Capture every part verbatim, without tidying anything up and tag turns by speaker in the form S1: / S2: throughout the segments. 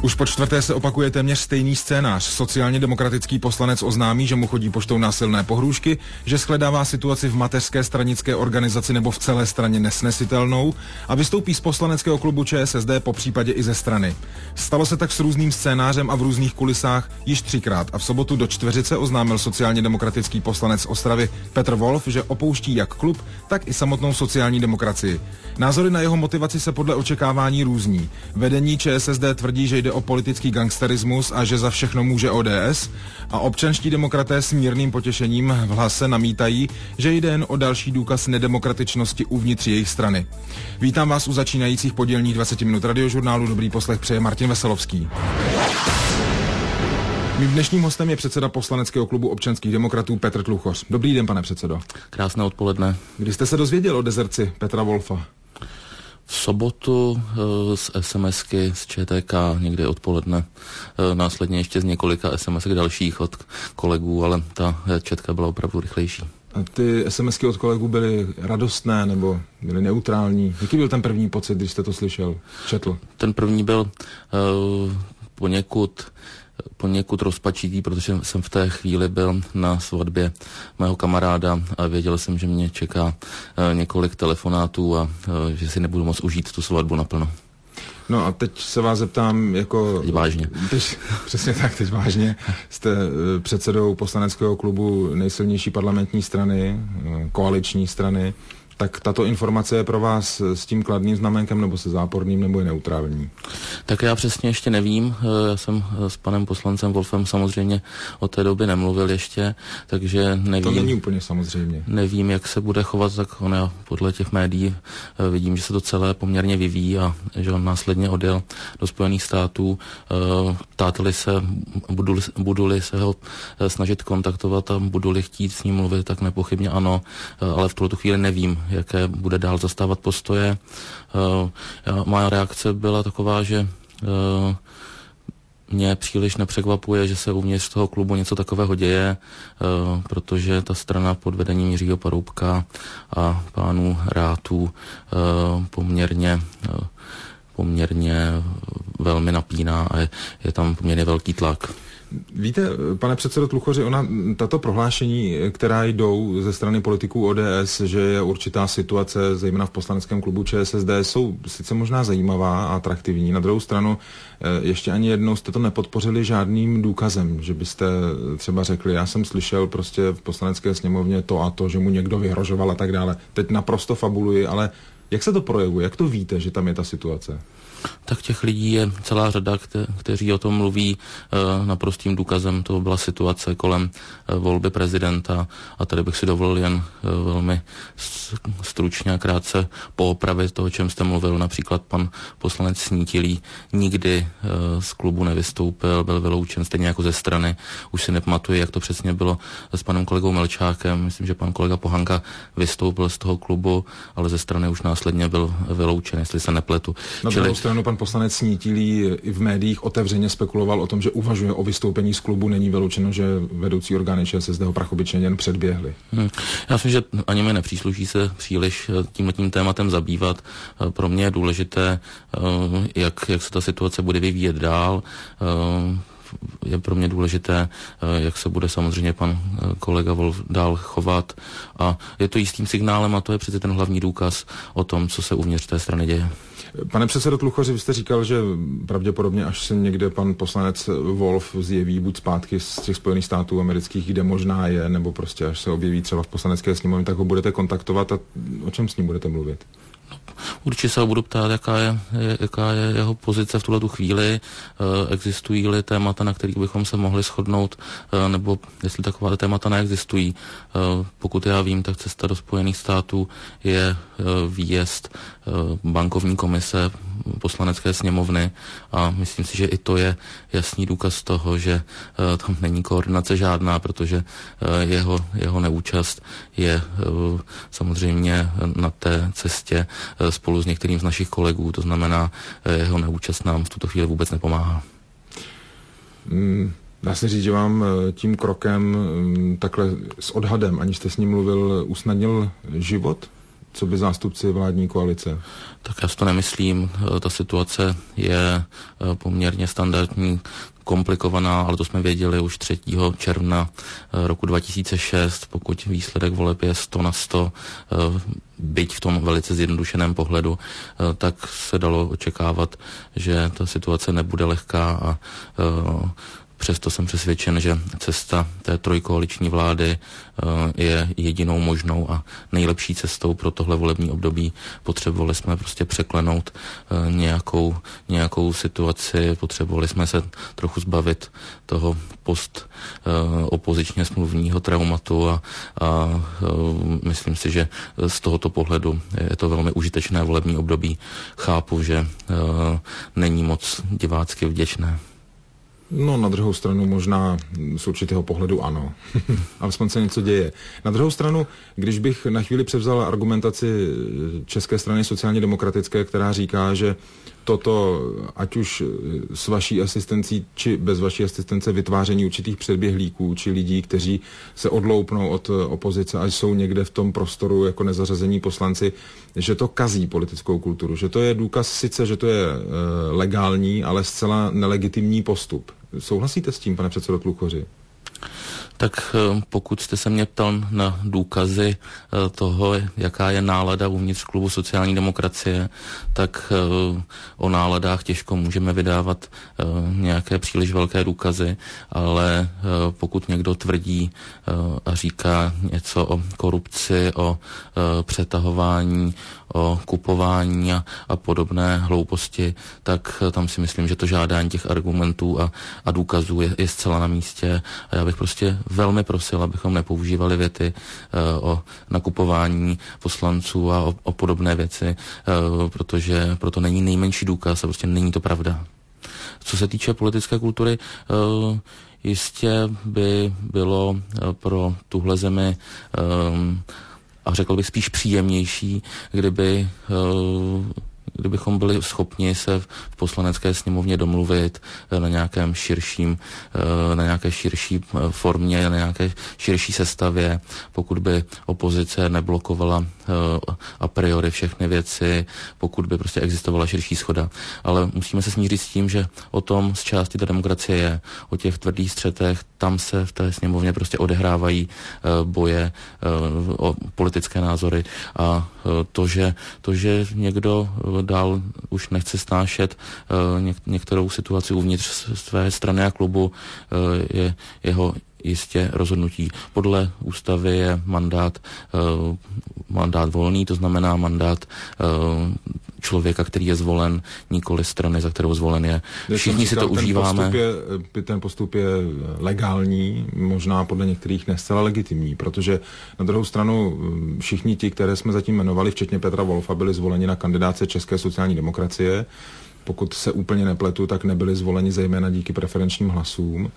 S1: Už po čtvrté se opakuje téměř stejný scénář. Sociálně demokratický poslanec oznámí, že mu chodí poštou násilné pohrůžky, že shledává situaci v mateřské stranické organizaci nebo v celé straně nesnesitelnou a vystoupí z poslaneckého klubu ČSSD, po případě i ze strany. Stalo se tak s různým scénářem a v různých kulisách již třikrát a v sobotu do čtveřice oznámil sociálně demokratický poslanec Ostravy Petr Wolf, že opouští jak klub, tak i samotnou sociální demokracii. Názory na jeho motivaci se podle očekávání různí. Vedení ČSSD tvrdí, že jde o politický gangsterismus a že za všechno může O D S, a občanští demokraté s mírným potěšením v hlase namítají, že jde jen o další důkaz nedemokratičnosti uvnitř jejich strany. Vítám vás u začínajících podílních dvacet minut radiožurnálu. Dobrý poslech přeje Martin Veselovský. Mým dnešním hostem je předseda poslaneckého klubu občanských demokratů Petr Tluchoř. Dobrý den, pane předsedo.
S2: Krásné odpoledne.
S1: Kdy jste se dozvěděl o dezerci Petra Wolfa?
S2: V sobotu e, z SMSky z ČTK někdy odpoledne, e, následně ještě z několika SMSek dalších od kolegů, ale ta četka byla opravdu rychlejší.
S1: A ty SMSky od kolegů byly radostné nebo byly neutrální? Jaký byl ten první pocit, když jste to slyšel, četl?
S2: Ten první byl e, poněkud poněkud rozpačitý, protože jsem v té chvíli byl na svatbě mého kamaráda a věděl jsem, že mě čeká e, několik telefonátů a e, že si nebudu moct užít tu svatbu naplno.
S1: No a teď se vás zeptám jako...
S2: Teď vážně.
S1: Teď, přesně tak, teď vážně. Jste e, předsedou poslaneckého klubu nejsilnější parlamentní strany, e, koaliční strany. Tak tato informace je pro vás s tím kladným znamenkem, nebo se záporným, nebo je neutrální?
S2: Tak já přesně ještě nevím. Já jsem s panem poslancem Wolfem samozřejmě od té doby nemluvil ještě, takže nevím.
S1: To není úplně samozřejmě.
S2: Nevím, jak se bude chovat, tak on já podle těch médií vidím, že se to celé poměrně vyvíjí a že on následně odjel do Spojených států. Ptáte-li se, budu-li, budu-li se ho snažit kontaktovat a budu-li chtít s ním mluvit, tak nepochybně ano, ale v tuto chvíli nevím, jaké bude dál zastávat postoje. Uh, moja reakce byla taková, že uh, mě příliš nepřekvapuje, že se uvnitř toho klubu něco takového děje, uh, protože ta strana pod vedením Jiřího Paroubka a pánů Rátů uh, poměrně uh, poměrně velmi napíná a je, je tam poměrně velký tlak.
S1: Víte, pane předsedo Tluchoři, ona, tato prohlášení, která jdou ze strany politiků O D S, že je určitá situace, zejména v poslaneckém klubu ČSSD, jsou sice možná zajímavá a atraktivní. Na druhou stranu, ještě ani jednou jste to nepodpořili žádným důkazem, že byste třeba řekli, já jsem slyšel prostě v poslanecké sněmovně to a to, že mu někdo vyhrožoval a tak dále. Teď naprosto fabuluji, ale jak se to projevuje? Jak to víte, že tam je ta situace?
S2: Tak těch lidí je celá řada, kte- kteří o tom mluví. E, naprostým důkazem to byla situace kolem e, volby prezidenta a tady bych si dovolil jen e, velmi stručně a krátce poopravit to, o čem jste mluvil. Například pan poslanec Snítilý nikdy e, z klubu nevystoupil, byl vyloučen stejně jako ze strany. Už si nepamatuji, jak to přesně bylo s panem kolegou Melčákem. Myslím, že pan kolega Pohanka vystoupil z toho klubu, ale ze strany už následně byl vyloučen, jestli se nepletu.
S1: Na druhou stranu pan poslanec Snítilý i v médiích otevřeně spekuloval o tom, že uvažuje o vystoupení z klubu. Není vyloučeno, že vedoucí orgány ČSSD ho prachobyčně jen předběhli. Hmm.
S2: Já myslím, že ani mi nepřísluší se příliš tímhletím tématem zabývat. Pro mě je důležité, jak, jak se ta situace bude vyvíjet dál. Je pro mě důležité, jak se bude samozřejmě pan kolega Wolf dál chovat a je to jistým signálem a to je přece ten hlavní důkaz o tom, co se uvnitř té strany děje.
S1: Pane předsedo Tluchoři, vy jste říkal, že pravděpodobně, až se někde pan poslanec Wolf zjeví buď zpátky z těch Spojených států amerických, kde možná je, nebo prostě až se objeví třeba v poslanecké sněmovně, tak ho budete kontaktovat a o čem s ním budete mluvit?
S2: Určitě se ho budu ptát, jaká je, jaká je jeho pozice v tuhletu chvíli, e, existují-li témata, na kterých bychom se mohli shodnout, e, nebo jestli taková témata neexistují. E, pokud já vím, tak cesta do Spojených států je e, výjezd e, bankovní komise poslanecké sněmovny a myslím si, že i to je jasný důkaz toho, že e, tam není koordinace žádná, protože e, jeho, jeho neúčast je e, samozřejmě na té cestě e, spolu s některým z našich kolegů, to znamená, e, jeho neúčast nám v tuto chvíli vůbec nepomáhá.
S1: Mm. Dá se říct, že vám tím krokem takhle s odhadem, aniž jste s ním mluvil, usnadnil život? co by zástupci vládní koalice?
S2: Tak já si to nemyslím. Ta situace je poměrně standardní, komplikovaná, ale to jsme věděli už třetího června roku dva tisíce šest, pokud výsledek voleb je sto na sto, byť v tom velice zjednodušeném pohledu, tak se dalo očekávat, že ta situace nebude lehká a přesto jsem přesvědčen, že cesta té trojkoaliční vlády je jedinou možnou a nejlepší cestou pro tohle volební období. Potřebovali jsme prostě překlenout nějakou, nějakou situaci, potřebovali jsme se trochu zbavit toho post opozičně smluvního traumatu a, a myslím si, že z tohoto pohledu je to velmi užitečné volební období. Chápu, že není moc divácky vděčné.
S1: No, na druhou stranu možná z určitého pohledu ano. Alespoň se něco děje. Na druhou stranu, když bych na chvíli převzal argumentaci České strany sociálně demokratické, která říká, že toto, ať už s vaší asistencí, či bez vaší asistence, vytváření určitých předběhlíků, či lidí, kteří se odloupnou od opozice a jsou někde v tom prostoru jako nezařazení poslanci, že to kazí politickou kulturu, že to je důkaz sice, že to je e, legální, ale zcela nelegitimní postup. Souhlasíte s tím, pane předsedo Tluchoři?
S2: Tak pokud jste se mě ptal na důkazy toho, jaká je nálada uvnitř klubu sociální demokracie, tak o náladách těžko můžeme vydávat nějaké příliš velké důkazy, ale pokud někdo tvrdí a říká něco o korupci, o přetahování, o kupování a, a podobné hlouposti, tak tam si myslím, že to žádání těch argumentů a, a důkazů je, je zcela na místě. A já bych prostě velmi prosil, abychom nepoužívali věty uh, o nakupování poslanců a o, o podobné věci, uh, protože proto není nejmenší důkaz a prostě není to pravda. Co se týče politické kultury, uh, jistě by bylo uh, pro tuhle zemi um, a řekl bych spíš příjemnější, kdyby uh, kdybychom byli schopni se v poslanecké sněmovně domluvit na nějakém širším, na nějaké širší formě, na nějaké širší sestavě, pokud by opozice neblokovala a priori všechny věci, pokud by prostě existovala širší shoda. Ale musíme se smířit s tím, že o tom z části ta demokracie je. O těch tvrdých střetech, tam se v té sněmovně prostě odehrávají boje o politické názory a to, že, to, že někdo dál už nechce snášet uh, něk- některou situaci uvnitř své strany a klubu, uh, je jeho jistě rozhodnutí. Podle ústavy je mandát, uh, mandát volný, to znamená mandát uh, člověka, který je zvolen, nikoli strany, za kterou zvolen je. Všichni si to ten užíváme.
S1: Postup je, ten postup je legální, možná podle některých ne zcela legitimní, protože na druhou stranu všichni ti, které jsme zatím jmenovali, včetně Petra Wolfa, byli zvoleni na kandidáce České sociální demokracie. Pokud se úplně nepletu, tak nebyli zvoleni zejména díky preferenčním hlasům.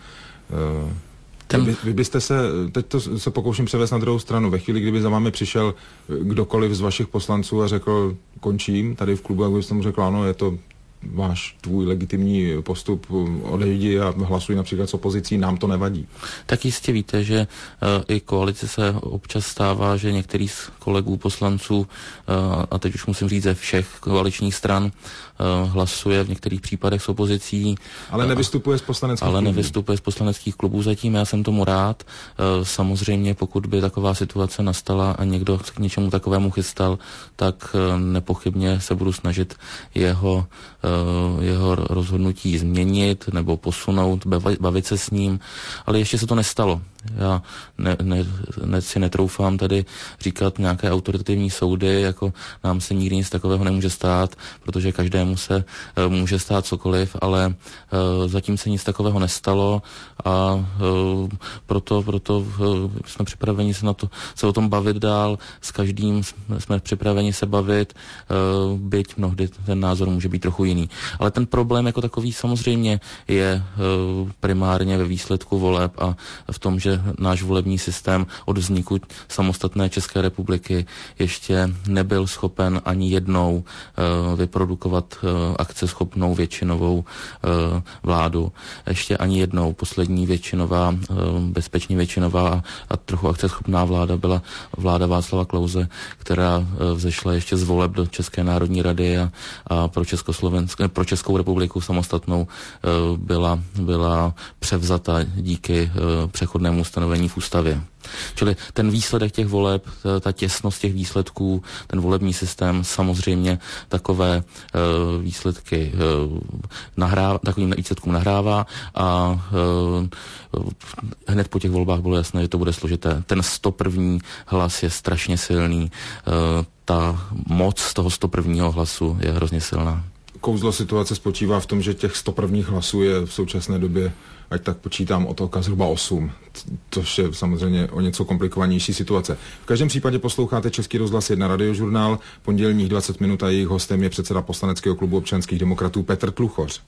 S1: Ten... Vy, vy byste se, teď to se pokouším převést na druhou stranu, ve chvíli, kdyby za vámi přišel kdokoliv z vašich poslanců a řekl, končím tady v klubu, jak byste mu řekl, ano, je to váš, tvůj legitimní postup, odejdi a hlasuj například s opozicí, nám to nevadí.
S2: Tak jistě víte, že uh, i koalice se občas stává, že některý z kolegů poslanců, uh, a teď už musím říct ze všech koaličních stran, uh, hlasuje v některých případech s opozicí.
S1: Ale nevystupuje z poslaneckých
S2: ale
S1: klubů.
S2: Ale nevystupuje z poslaneckých klubů zatím, já jsem tomu rád. Uh, samozřejmě, pokud by taková situace nastala a někdo se k něčemu takovému chystal, tak uh, nepochybně se budu snažit jeho jeho rozhodnutí změnit nebo posunout, bavit se s ním, ale ještě se to nestalo. Já ne, ne, ne, si netroufám tady říkat nějaké autoritativní soudy, jako nám se nikdy nic takového nemůže stát, protože každému se uh, může stát cokoliv, ale uh, zatím se nic takového nestalo a uh, proto, proto uh, jsme připraveni se, na to, se o tom bavit dál, s každým jsme připraveni se bavit, uh, byť mnohdy ten názor může být trochu jiný. Ale ten problém jako takový samozřejmě je uh, primárně ve výsledku voleb a v tom, že že náš volební systém od vzniku samostatné České republiky ještě nebyl schopen ani jednou vyprodukovat akceschopnou většinovou vládu. Ještě ani jednou poslední většinová, bezpečně většinová a trochu akceschopná vláda byla vláda Václava Klause, která vzešla ještě z voleb do České národní rady a, a pro, pro Českou republiku samostatnou byla, byla převzata díky přechodnému ustanovení v ústavě. Čili ten výsledek těch voleb, ta těsnost těch výsledků, ten volební systém samozřejmě takové uh, výsledky uh, nahrává, takovým výsledkům nahrává a uh, hned po těch volbách bylo jasné, že to bude složité. Ten sto první hlas je strašně silný, uh, ta moc z toho sto prvního hlasu je hrozně silná.
S1: Kouzlo situace spočívá v tom, že těch sto prvních hlasů je v současné době, ať tak počítám, od oka zhruba osm, což je samozřejmě o něco komplikovanější situace. V každém případě posloucháte Český rozhlas jedna radiožurnál, pondělních dvacet minut a jejich hostem je předseda poslaneckého klubu občanských demokratů Petr Tluchoř.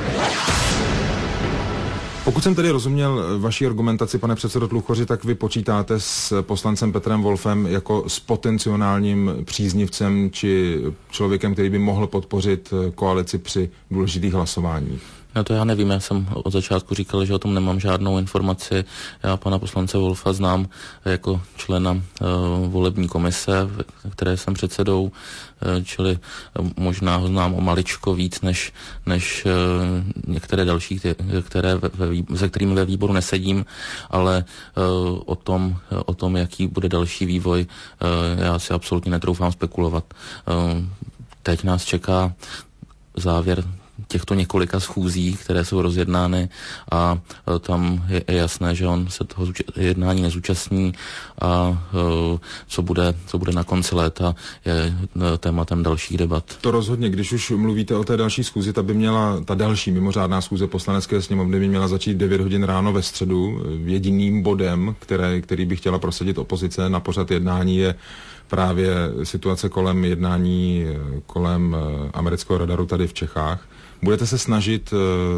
S1: Pokud jsem tedy rozuměl vaší argumentaci, pane předsedo Tluchoři, tak vy počítáte s poslancem Petrem Wolfem jako s potenciálním příznivcem či člověkem, který by mohl podpořit koalici při důležitých hlasováních.
S2: No to já nevím, já jsem od začátku říkal, že o tom nemám žádnou informaci. Já pana poslance Wolfa znám jako člena uh, volební komise, které jsem předsedou, uh, čili uh, možná ho znám o maličko víc než, než uh, některé další, které ve, ve, se kterými ve výboru nesedím, ale uh, o, tom, uh, o tom, jaký bude další vývoj, uh, já si absolutně netroufám spekulovat. Uh, teď nás čeká závěr těchto několika schůzí, které jsou rozjednány a tam je jasné, že on se toho jednání nezúčastní a co bude, co bude na konci léta, je tématem dalších debat.
S1: To rozhodně, když už mluvíte o té další schůzi, ta by měla, ta další mimořádná schůze Poslanecké sněmovny by měla začít devět hodin ráno ve středu. Jediným bodem, které, který by chtěla prosadit opozice na pořad jednání, je právě situace kolem jednání kolem amerického radaru tady v Čechách. Budete se snažit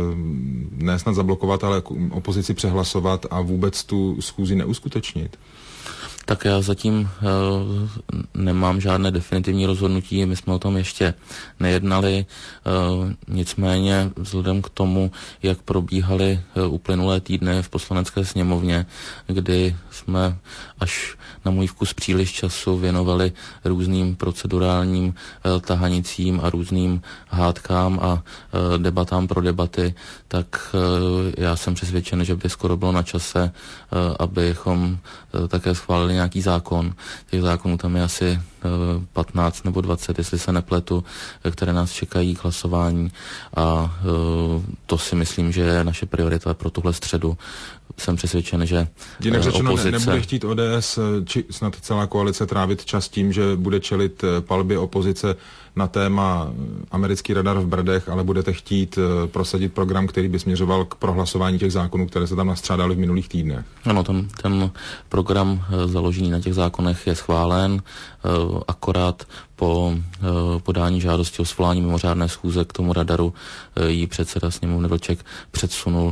S1: ne snad zablokovat, ale opozici přehlasovat a vůbec tu schůzi neuskutečnit?
S2: Tak já zatím uh, nemám žádné definitivní rozhodnutí, my jsme o tom ještě nejednali, uh, nicméně vzhledem k tomu, jak probíhaly uh, uplynulé týdny v Poslanecké sněmovně, kdy jsme až na můj vkus příliš času věnovali různým procedurálním uh, tahanicím a různým hádkám a uh, debatám pro debaty, tak uh, já jsem přesvědčen, že by skoro bylo na čase, uh, abychom uh, také schválili nějaký zákon. Těch zákonů tam je asi patnáct nebo dvacet, jestli se nepletu, které nás čekají k hlasování a to si myslím, že je naše priorita pro tuhle středu. Jsem přesvědčen, že
S1: Jinak řečeno,
S2: opozice...
S1: nebude chtít O D S či snad celá koalice trávit čas tím, že bude čelit palbě opozice na téma americký radar v Brdech, ale budete chtít prosadit program, který by směřoval k prohlasování těch zákonů, které se tam nastřádaly v minulých týdnech.
S2: Ano, ten, ten program založený na těch zákonech je schválen, akorát po podání žádosti o svolání mimořádné schůze k tomu radaru jí předseda sněmovny Vlček předsunul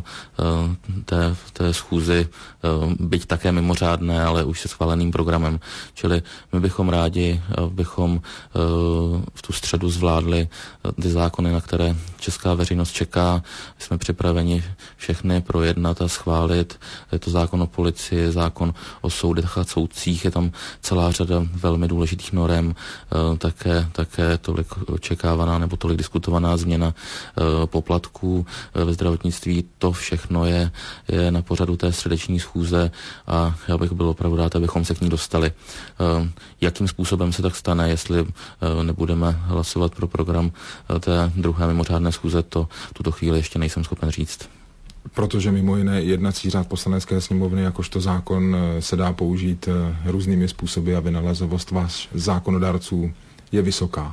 S2: té, té schůzi, byť také mimořádné, ale už se schváleným programem. Čili my bychom rádi, abychom v tu středu zvládli ty zákony, na které česká veřejnost čeká. Jsme připraveni všechny projednat a schválit. Je to zákon o policii, zákon o soudech a soudcích, je tam celá řada velmi důležitých norem, také, také tolik očekávaná nebo tolik diskutovaná změna poplatků ve zdravotnictví. To všechno je, je na pořadu té středeční schůze a já bych byl opravdu rád, abychom se k ní dostali. Jakým způsobem se tak stane, jestli nebudeme hlasovat pro program té druhé mimořádné schůze, to tuto chvíli ještě nejsem schopen říct.
S1: Protože mimo jiné jednací řád Poslanecké sněmovny jakožto zákon se dá použít různými způsoby a vynalezovost vás zákonodárců je vysoká.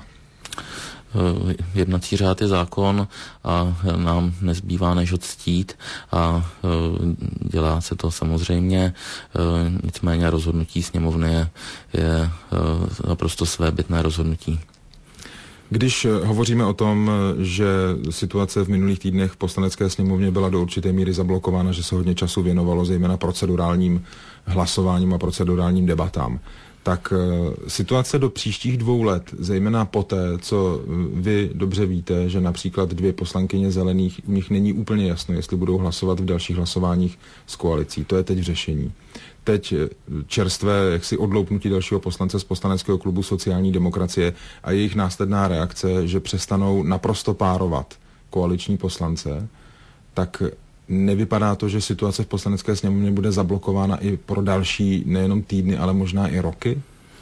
S2: Jednací řád je zákon a nám nezbývá než ho ctít a dělá se to samozřejmě, nicméně rozhodnutí sněmovny je, je naprosto svébytné rozhodnutí.
S1: Když hovoříme o tom, že situace v minulých týdnech v Poslanecké sněmovně byla do určité míry zablokována, že se hodně času věnovalo zejména procedurálním hlasováním a procedurálním debatám, tak situace do příštích dvou let, zejména poté, co vy dobře víte, že například dvě poslankyně Zelených, u nich není úplně jasno, jestli budou hlasovat v dalších hlasováních s koalicí. To je teď v řešení. Teď čerstvé jaksi odloupnutí dalšího poslance z poslaneckého klubu sociální demokracie a jejich následná reakce, že přestanou naprosto párovat koaliční poslance, tak nevypadá to, že situace v Poslanecké sněmovně bude zablokována i pro další nejenom týdny, ale možná i roky?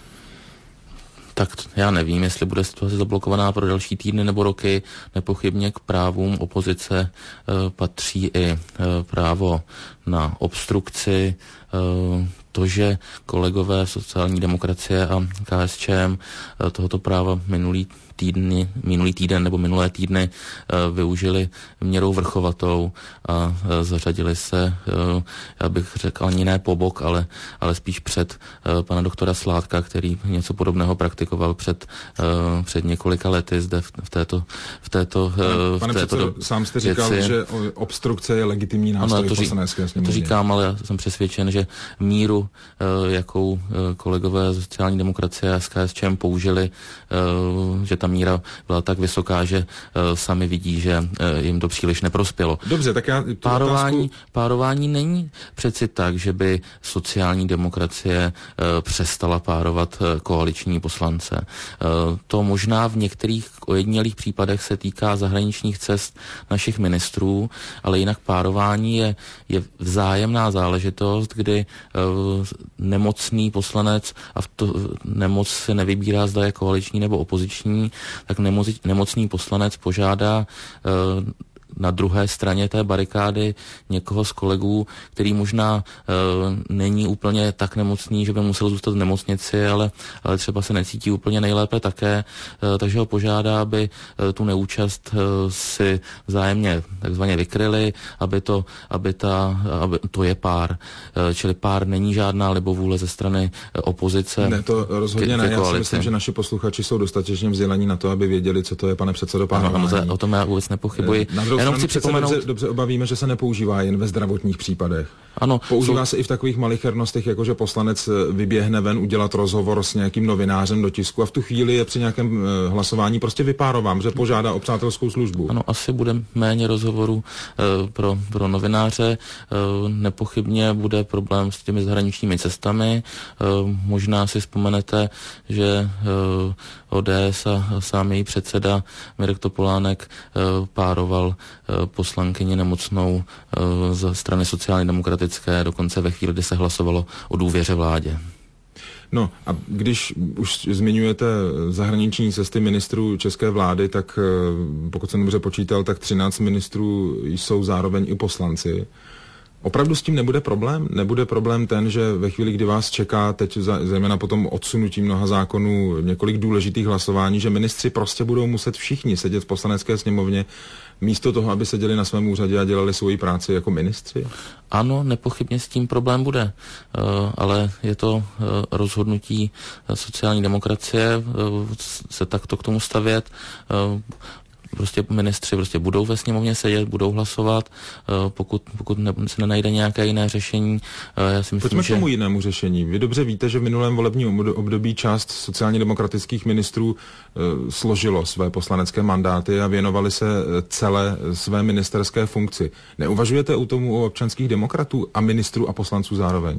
S2: Tak já nevím, jestli bude situace zablokovaná pro další týdny nebo roky. Nepochybně k právům opozice e, patří i e, právo na obstrukci, e, to, že kolegové sociální demokracie a K S Č M e, tohoto práva minulý týdny, minulý týden nebo minulé týdny e, využili měrou vrchovatou a e, zařadili se, e, já bych řekl ani ne po bok, ale, ale spíš před e, pana doktora Sládka, který něco podobného praktikoval před, e, před několika lety zde v, v této v této,
S1: e, Pane v této předsedo, do, sám jste říkal, věci. Že obstrukce je legitimní nástroj v Poslanecké sněmovně. To
S2: říkám, ale já jsem přesvědčen, že míru, e, jakou e, kolegové sociální demokracie a S K S Č M použili, e, že ta míra byla tak vysoká, že uh, sami vidí, že uh, jim to příliš neprospělo.
S1: Dobře, tak já
S2: párování,
S1: otázku...
S2: párování není přeci tak, že by sociální demokracie uh, přestala párovat uh, koaliční poslance. Uh, to možná v některých ojedinělých případech se týká zahraničních cest našich ministrů, ale jinak párování je, je vzájemná záležitost, kdy uh, nemocný poslanec, a v to, nemoc se nevybírá, zda je koaliční nebo opoziční, tak nemoc, nemocný poslanec požádá uh, na druhé straně té barikády někoho z kolegů, který možná e, není úplně tak nemocný, že by musel zůstat v nemocnici, ale, ale třeba se necítí úplně nejlépe také, e, takže ho požádá, aby e, tu neúčast e, si vzájemně takzvaně vykryli, aby to, aby ta, aby, to je pár. E, čili pár není žádná libovůle ze strany e, opozice.
S1: Ne, to rozhodně ne. Já si myslím, že naši posluchači jsou dostatečně vzdělaní na to, aby věděli, co to je, pane předsedo, párování.
S2: Ano, ano, o tom já vůbec nepochybuji.
S1: E, Jenom si připomenout... dobře, dobře obavíme, že se nepoužívá jen ve zdravotních případech.
S2: Ano,
S1: používá
S2: jsou...
S1: se i v takových malichernostech, jako že poslanec vyběhne ven udělat rozhovor s nějakým novinářem do tisku a v tu chvíli je při nějakém uh, hlasování prostě vypárovám, že požádá o přátelskou službu.
S2: Ano, asi bude méně rozhovorů uh, pro, pro novináře. Uh, nepochybně bude problém s těmi zahraničními cestami. Uh, možná si vzpomenete, že uh, O D S a sám její předseda Mirek Topolánek uh, pároval uh, poslankyni nemocnou uh, ze strany sociálně demokratické, dokonce ve chvíli, kdy se hlasovalo o důvěře vládě.
S1: No a když už zmiňujete zahraniční cesty ministrů české vlády, tak pokud jsem dobře počítal, tak třináct ministrů jsou zároveň i poslanci. Opravdu s tím nebude problém? Nebude problém ten, že ve chvíli, kdy vás čeká teď zejména potom odsunutí mnoha zákonů několik důležitých hlasování, že ministři prostě budou muset všichni sedět v Poslanecké sněmovně místo toho, aby seděli na svém úřadě a dělali svoji práci jako ministři?
S2: Ano, nepochybně s tím problém bude, uh, ale je to uh, rozhodnutí uh, sociální demokracie uh, se takto k tomu stavět. Uh, Prostě ministři prostě budou ve sněmovně sedět, budou hlasovat, pokud, pokud ne, se nenajde nějaké jiné řešení. Já si myslím,
S1: Pojďme
S2: že...
S1: k tomu jinému řešení. Vy dobře víte, že v minulém volebním období část sociálně demokratických ministrů uh, složilo své poslanecké mandáty a věnovali se celé své ministerské funkci. Neuvažujete u tomu o občanských demokratů a ministrů a poslanců zároveň?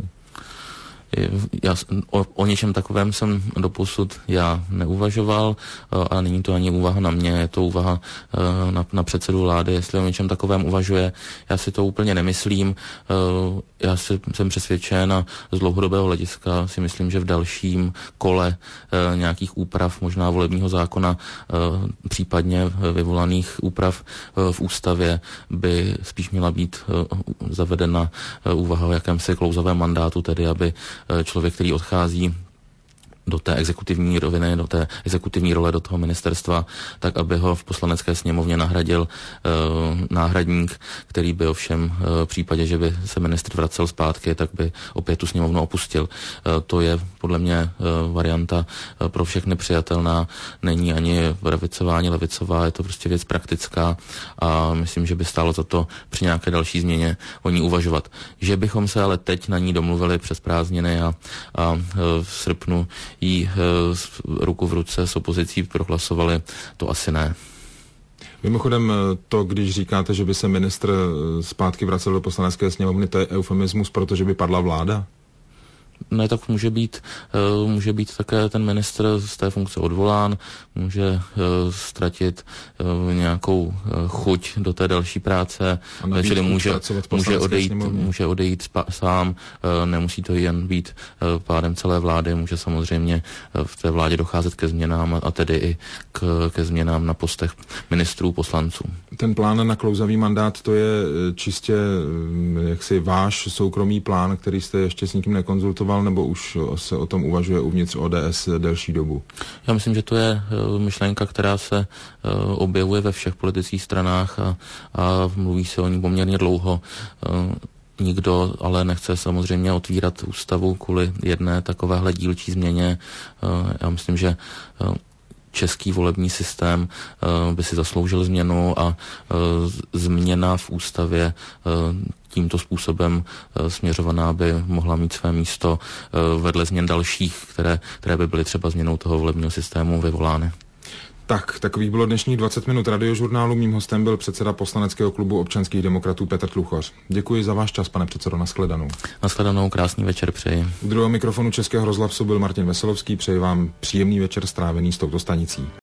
S2: Já, o, o něčem takovém jsem doposud já neuvažoval a není to ani úvaha na mě, je to úvaha na, na předsedu vlády, jestli o něčem takovém uvažuje. Já si to úplně nemyslím. Já si, jsem přesvědčen a z dlouhodobého hlediska si myslím, že v dalším kole nějakých úprav, možná volebního zákona, případně vyvolaných úprav v ústavě by spíš měla být zavedena úvaha o jakémsi klouzavém mandátu, tedy aby člověk, který odchází do té exekutivní roviny, do té exekutivní role, do toho ministerstva, tak aby ho v poslanecké sněmovně nahradil uh, náhradník, který by ovšem uh, v případě, že by se ministr vracel zpátky, tak by opět tu sněmovnu opustil. Uh, to je podle mě uh, varianta uh, pro všechny přijatelná, není ani pravicová, ani levicová, je to prostě věc praktická a myslím, že by stálo za to při nějaké další změně o ní uvažovat. Že bychom se ale teď na ní domluvili přes prázdniny a, a uh, v srpnu jí uh, ruku v ruce s opozicí prohlasovali, to asi ne.
S1: Mimochodem to, když říkáte, že by se ministr zpátky vracel do poslanecké sněmovny, to je eufemismus, protože by padla vláda?
S2: Ne, tak může být, uh, může být také ten ministr z té funkce odvolán, může uh, ztratit uh, nějakou uh, chuť do té další práce, čili může, může odejít, může odejít spa, sám, uh, nemusí to jen být uh, pádem celé vlády, může samozřejmě uh, v té vládě docházet ke změnám a, a tedy i k, ke změnám na postech ministrů, poslanců.
S1: Ten plán na klouzavý mandát, to je čistě jaksi váš soukromý plán, který jste ještě s nikým nekonzultoval, nebo už se o tom uvažuje uvnitř O D S delší dobu?
S2: Já myslím, že to je myšlenka, která se objevuje ve všech politických stranách a, a mluví se o ní poměrně dlouho. Nikdo ale nechce samozřejmě otvírat ústavu kvůli jedné takovéhle dílčí změně. Já myslím, že český volební systém uh, by si zasloužil změnu a uh, změna v ústavě uh, tímto způsobem uh, směřovaná by mohla mít své místo uh, vedle změn dalších, které, které by byly třeba změnou toho volebního systému vyvolány.
S1: Tak, takových bylo dnešních dvacet minut radiožurnálu. Mým hostem byl předseda poslaneckého klubu občanských demokratů Petr Tluchoř. Děkuji za váš čas, pane předsedo, nashledanou.
S2: Nashledanou, krásný večer přeji.
S1: U druhého mikrofonu Českého rozhlasu byl Martin Veselovský, přeji vám příjemný večer strávený s touto stanicí.